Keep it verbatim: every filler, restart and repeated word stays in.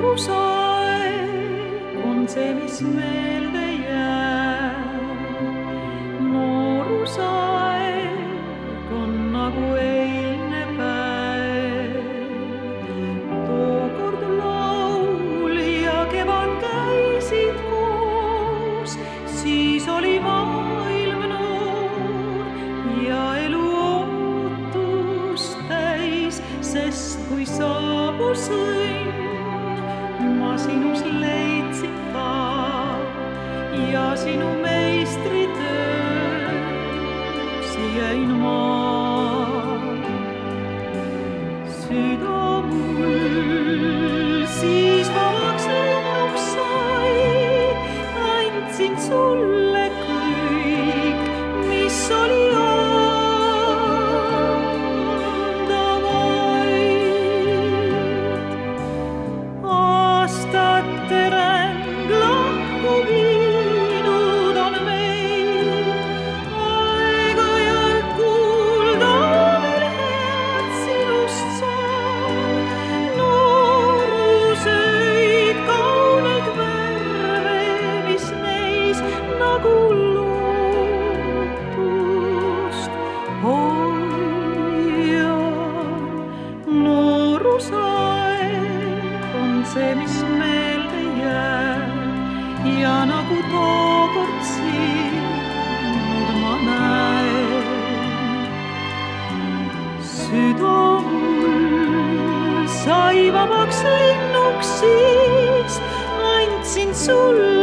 Noorusaeg on see, mis meelde jääb. Noorusaeg on nagu eilne päev. Tookord laul ja kevad käisid koos, siis oli maailm noor ja elu ootust täis, sest kui saabus õnn, ma sinus leidsin ta ja sinu meistritöös jäin ma. Süda mul siis vabaks lennuks sai, andsin sulle kõik, mis oli anda vaid. Aastate ränd lahku viinud on meil, aeg-ajalt kuulda veel head sinust saan. Noorusöid kauneid värve, mis neis nagu lootust hoian. Noorusaeg on see, mis meelde jääb ja nagu tookord sind ma näen. Süda mul sai vabaks linnuks, siis andsin sulle